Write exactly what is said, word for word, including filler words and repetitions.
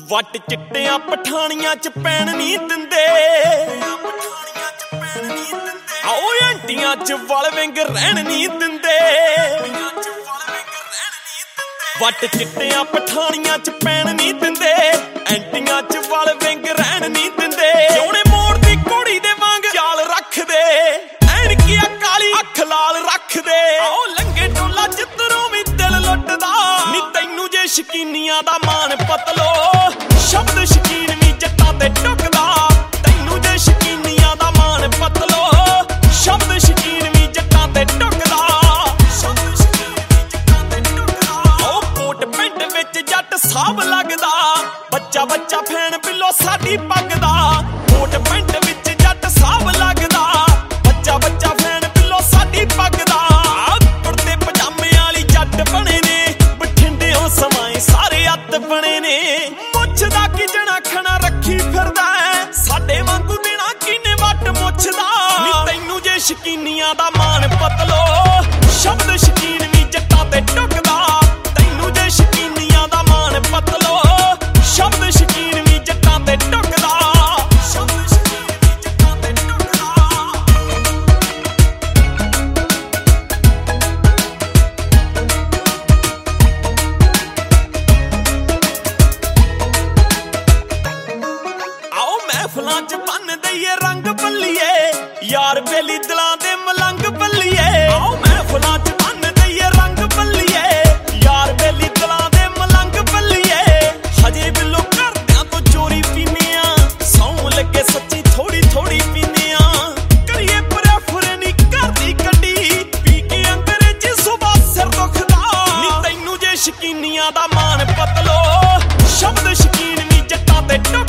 ਵੱਟ ਚਿੱਟਿਆਂ ਪਠਾਣੀਆਂ ਚ ਪੈਣ ਨਹੀਂ ਦਿੰਦੇ, ਆਓ ਆਂਟੀਆਂ ਚ ਵਲ ਵਿੰਗ ਰਹਿਣ ਨਹੀਂ ਦਿੰਦੇ। ਵੱਟ ਚਿੱਟਿਆਂ ਪਠਾਣੀਆਂ ਚ ਪੈਣ ਨਹੀਂ ਦਿੰਦੇ, ਆਂਟੀਆਂ ਚ ਵਲ ਵਿੰਗ ਰਹਿਣ ਨਹੀਂ ਦਿੰਦੇ। ਸੋਹਣੇ ਮੋੜ ਦੀ ਕੁੜੀ ਦੇ ਵਾਂਗ ਚਾਲ ਰੱਖਦੇ, ਐਨਕੀਆਂ ਕਾਲੀ ਅੱਖ ਲਾਲ ਰੱਖਦੇ। ਆਓ ਲੰਗੇ ਟੋਲਾ ਜਿੱਧਰੋਂ ਵੀ ਦਿਲ ਲੁੱਟਦਾ, ਨੀ ਤੈਨੂੰ ਜੇ ਸ਼ਕੀਨੀਆਂ ਦਾ ਮਾਣ ਪਤਲੋ, ਸ਼ਬਦ ਸ਼ਕੀਨ ਵੀ ਜੱਟਾਂ ਤੇ ਟੁੱਕਦਾ। ਤੈਨੂੰ ਜੇ ਸ਼ਕੀਨੀਆਂ ਦਾ ਮਾਣ ਪਤਲੋ, ਸ਼ਬਦ ਸ਼ਕੀਨ ਵੀ ਜੱਟਾਂ ਤੇ ਟੁੱਕਦਾ। ਸ਼ਬਦ ਸ਼ਕੀਨ ਵੀ ਜੱਟਾਂ ਤੇ ਟੁੱਕਦਾ। ਉਹ ਕੋਟ ਪਿੰਡ ਵਿੱਚ ਜੱਟ ਸਾਬ ਲੱਗਦਾ, ਬੱਚਾ ਬੱਚਾ ਫੈਨ ਬਿੱਲੋ ਸਾਡੀ ਪੱਗ ਦਾ। ਕੋਟ ਪਿੰਡ ਵਿੱਚ ਜੱਟ ਸਾਬ ਲੱਗਦਾ, ਬੱਚਾ ਬੱਚਾ ਫੈਨ ਬਿੱਲੋ ਸਾਡੀ ਪੱਗ ਦਾ। ਕੁੜਤੇ ਪਜਾਮੇ ਵਾਲੀ ਜੱਟ ਬਣੇ ਨੇ, ਬਠਿੰਡਿਓਂ ਸਮਾਏ ਸਾਰੇ ਅੱਤ ਬਣੇ ਨੇ। ਮੁੱਛ ਦਾ ਕੀ ਜਣਾ ਖਣਾ ਰੱਖੀ ਫਿਰਦਾ ਹੈ, ਸਾਡੇ ਵਾਂਗੂ ਦੇਣਾ ਕਿਨੇ ਵੱਟ ਮੁੱਛਦਾ। ਨੀ ਤੈਨੂੰ ਜੇ ਸ਼ਕੀਨੀਆਂ ਦਾ ਮਾਣ ਪਤਲੋ, ਸ਼ਬਦ ਸ਼ਕੀਨ ਵੀ ਜੱਟਾਂ ਤੇ ਟੁੱਕਦਾ। ਤੈਨੂੰ ਜੇ ਸ਼ਕੀਨੀਆਂ ਦਾ ਮਾਣ ਪਤਲੋ, ਸ਼ਬਦ ਸ਼ਕੀਨ ਵੀ ਜੱਟਾਂ ਤੇ ਟੁੱਕਦਾ। ਸ਼ਬਦ ਸ਼ਕੀਨ ਵੀ ਜੱਟਾਂ ਤੇ ਟੁੱਕਦਾ। ਆਓ ਮਹਿਫਲਾਂ ਚ ਬੰਨ ਦਈਏ ਰੰਗ ਬੱਲੀਏ, ਯਾਰ ਬੇਲੀ ਦਿਲਾਂ ਦੇ ਮਲੰਗ ਬੱਲੀਏ। ਆਓ ਮਹਿਫਲਾਂ ਚ ਬੰਨ ਦਈਏ ਰੰਗ ਬੱਲੀਏ, ਯਾਰ ਬੇਲੀ ਦਿਲਾਂ ਦੇ ਮਲੰਗ ਬੱਲੀਏ। ਹਜੇ ਬਿੱਲੋ ਘਰਦਿਆਂ ਤੋਂ ਚੋਰੀ ਪੀਨੇ ਆ, ਸੌਂ ਲੱਗੇ ਸੱਚੀ ਥੋੜੀ ਥੋੜੀ ਪੀਨੇ ਆ। ਕਰੀਏ ਪ੍ਰੈਫਰ ਨੀ ਕਰਦੀ ਕੱਢੀ, ਪੀ ਕੇ ਅੰਗਰੇਜ਼ੀ ਸੁਬਾ ਸਿਰ ਦੁਖਦਾ। ਨੀ ਤੈਨੂੰ ਜੇ ਸ਼ਕੀਨੀਆਂ ਦਾ ਮਾਣ ਪਤਲੋ, ਸ਼ਬਦ ਸ਼ਕੀਨ ਵੀ ਜੱਟਾਂ ਤੇ